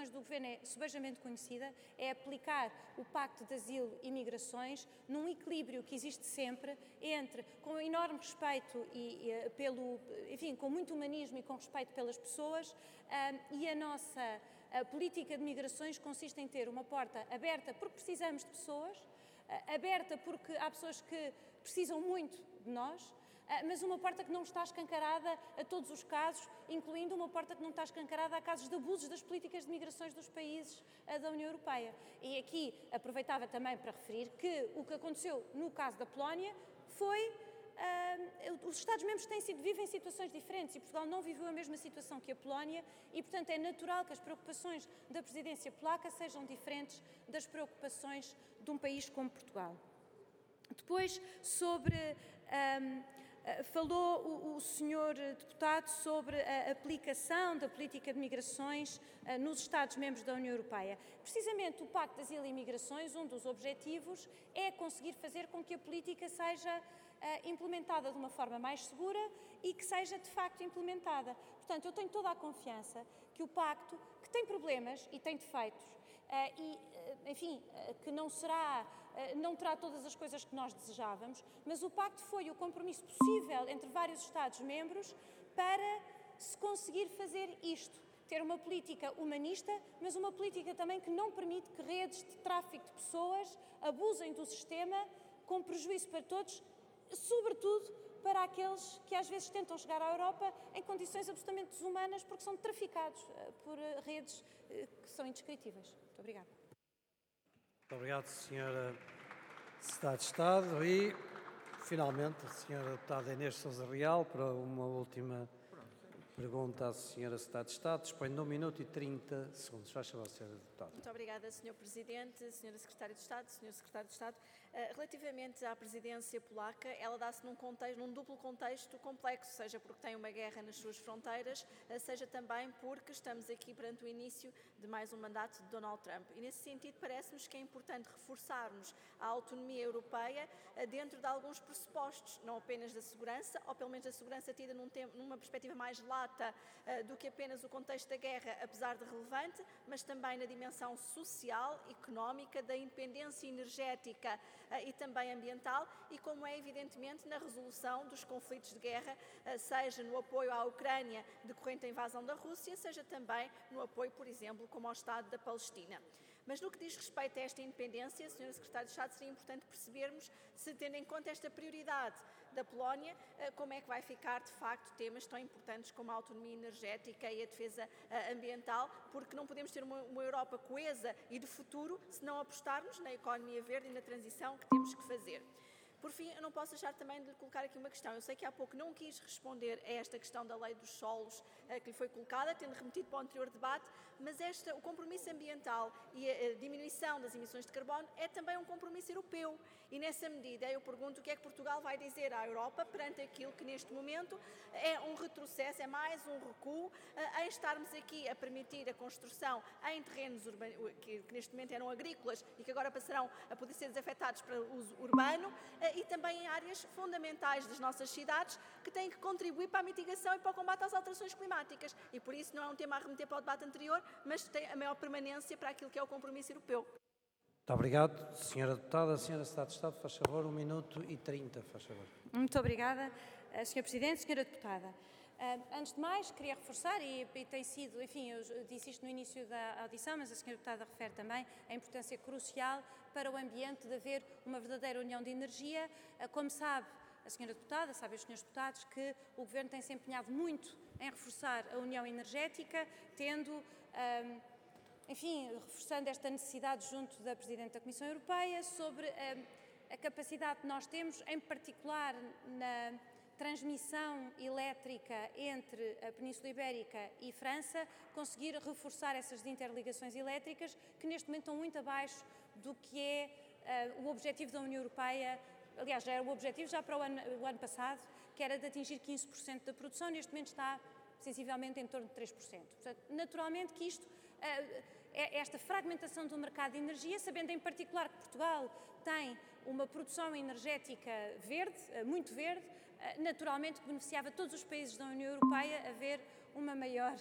preocupações do Governo é subejamente conhecida, é aplicar o Pacto de Asilo e Migrações num equilíbrio que existe sempre entre, com enorme respeito enfim, com muito humanismo e com respeito pelas pessoas, e a nossa política de migrações consiste em ter uma porta aberta porque precisamos de pessoas, aberta porque há pessoas que precisam muito de nós, mas uma porta que não está escancarada a todos os casos, incluindo uma porta que não está escancarada a casos de abusos das políticas de migrações dos países da União Europeia. E aqui aproveitava também para referir que o que aconteceu no caso da Polónia foi... os Estados-membros vivem situações diferentes e Portugal não viveu a mesma situação que a Polónia e, portanto, é natural que as preocupações da presidência polaca sejam diferentes das preocupações de um país como Portugal. Depois, falou o senhor deputado sobre a aplicação da política de migrações nos Estados-membros da União Europeia. Precisamente o Pacto de Asilo e Migrações, um dos objetivos é conseguir fazer com que a política seja implementada de uma forma mais segura e que seja de facto implementada. Portanto, eu tenho toda a confiança que o Pacto, que tem problemas e tem defeitos, enfim, que não terá todas as coisas que nós desejávamos, mas o Pacto foi o compromisso possível entre vários Estados-membros para se conseguir fazer isto. Ter uma política humanista, mas uma política também que não permite que redes de tráfico de pessoas abusem do sistema com prejuízo para todos, sobretudo para aqueles que às vezes tentam chegar à Europa em condições absolutamente desumanas porque são traficados por redes que são indescritíveis. Muito obrigada. Muito obrigado, Sra. Secretária de Estado. E, finalmente, a Sra. Deputada Inês Sousa Real para uma última pergunta à Sra. Secretária de Estado. Dispõe de 1 minuto e 30 segundos. Faz favor, Sra. Deputada. Muito obrigada, Sr. Presidente, Sra. Secretária de Estado, Sr. Secretário de Estado. Relativamente à presidência polaca, ela dá-se num duplo contexto complexo, seja porque tem uma guerra nas suas fronteiras, seja também porque estamos aqui perante o início de mais um mandato de Donald Trump. E, nesse sentido, parece-nos que é importante reforçarmos a autonomia europeia dentro de alguns pressupostos, não apenas da segurança, ou pelo menos da segurança tida numa perspectiva mais lata do que apenas o contexto da guerra, apesar de relevante, mas também na dimensão social, económica, da independência energética e também ambiental, e como é evidentemente na resolução dos conflitos de guerra, seja no apoio à Ucrânia decorrente da invasão da Rússia, seja também no apoio, por exemplo, como ao Estado da Palestina. Mas no que diz respeito a esta independência, Sra. Secretária de Estado, seria importante percebermos, se tendo em conta esta prioridade da Polónia, como é que vai ficar, de facto, temas tão importantes como a autonomia energética e a defesa ambiental, porque não podemos ter uma Europa coesa e de futuro se não apostarmos na economia verde e na transição que temos que fazer. Por fim, eu não posso deixar também de lhe colocar aqui uma questão. Eu sei que há pouco não quis responder a esta questão da lei dos solos que lhe foi colocada, tendo remetido para o anterior debate, mas o compromisso ambiental e a diminuição das emissões de carbono é também um compromisso europeu. E nessa medida eu pergunto o que é que Portugal vai dizer à Europa perante aquilo que neste momento é um retrocesso, é mais um recuo, em estarmos aqui a permitir a construção em terrenos que neste momento eram agrícolas e que agora passarão a poder ser desafetados para uso urbano, e também em áreas fundamentais das nossas cidades que têm que contribuir para a mitigação e para o combate às alterações climáticas. E por isso não é um tema a remeter para o debate anterior, mas tem a maior permanência para aquilo que é o compromisso europeu. Muito obrigado, Sra. Deputada. Sra. Secretária de Estado, faz favor, 1 minuto e 30, faz favor. Muito obrigada, Sr. Presidente, Sra. Deputada. Antes de mais, queria reforçar, e tem sido, enfim, eu disse isto no início da audição, mas a Sra. Deputada refere também a importância crucial para o ambiente de haver uma verdadeira união de energia. Como sabe a Sra. Deputada, sabem os Srs. Deputados, que o Governo tem se empenhado muito em reforçar a união energética, reforçando esta necessidade junto da Presidente da Comissão Europeia sobre a capacidade que nós temos, em particular na transmissão elétrica entre a Península Ibérica e França, conseguir reforçar essas interligações elétricas que neste momento estão muito abaixo do que é o objetivo da União Europeia. Aliás, já era o objetivo já para o ano passado, que era de atingir 15% da produção, neste momento está sensivelmente em torno de 3%. Portanto, naturalmente que isto, esta fragmentação do mercado de energia, sabendo em particular que Portugal tem uma produção energética verde, muito verde, naturalmente que beneficiava todos os países da União Europeia a ver uma maior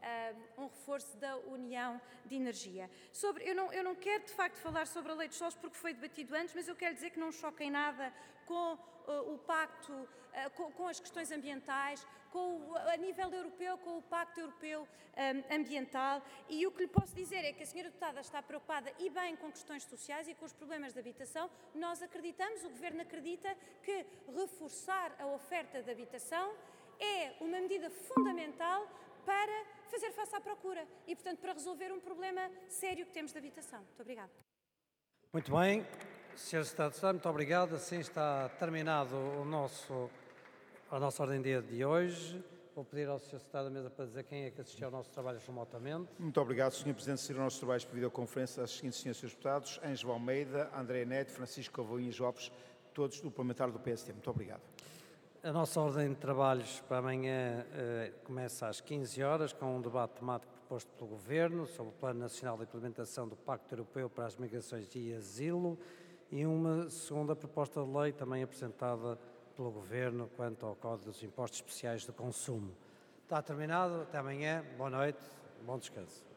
um reforço da União de Energia. Eu não quero, de facto, falar sobre a Lei dos Solos porque foi debatido antes, mas eu quero dizer que não choca em nada com o pacto, com as questões ambientais, a nível europeu, com o Pacto Europeu Ambiental, e o que lhe posso dizer é que a senhora deputada está preocupada e bem com questões sociais e com os problemas de habitação. Nós acreditamos, o Governo acredita que reforçar a oferta de habitação é uma medida fundamental para fazer face à procura e, portanto, para resolver um problema sério que temos de habitação. Muito obrigada. Muito bem, Sr. Secretário de Estado, muito obrigado. Assim está terminado a nossa ordem de dia de hoje. Vou pedir ao Sr. Secretário da Mesa para dizer quem é que assistiu ao nosso trabalho remotamente. Muito obrigado, Sr. Presidente. Seguiram os nossos trabalhos por videoconferência as seguintes senhores deputados: Ângelo Almeida, André Neto, Francisco Cavalinhas Lopes, todos do parlamentar do PSD. Muito obrigado. A nossa ordem de trabalhos para amanhã começa às 15 horas com um debate temático proposto pelo Governo sobre o Plano Nacional de Implementação do Pacto Europeu para as Migrações e Asilo e uma segunda proposta de lei também apresentada pelo Governo quanto ao Código dos Impostos Especiais de Consumo. Está terminado. Até amanhã. Boa noite. Bom descanso.